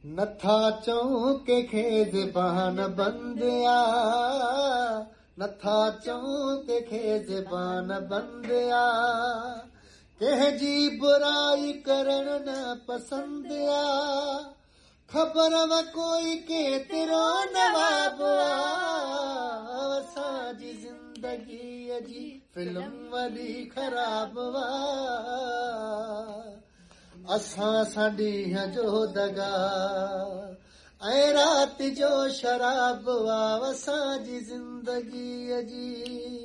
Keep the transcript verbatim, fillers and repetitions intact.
नथा चऊं कंहिंखे ज़बान बंदिया नथा चऊं कंहिंखे ज़बान बंदिया कंहिंजी बुराई करण न पसंद आ ख़बर न कोई केतिरो नवाब आ असांजी ज़िंदगीअ जी फिल्म वॾी ख़राब आ असां सां ॾींहं जो दगा ऐं राति जो शराब आ असांजी ज़िंदगीअ जी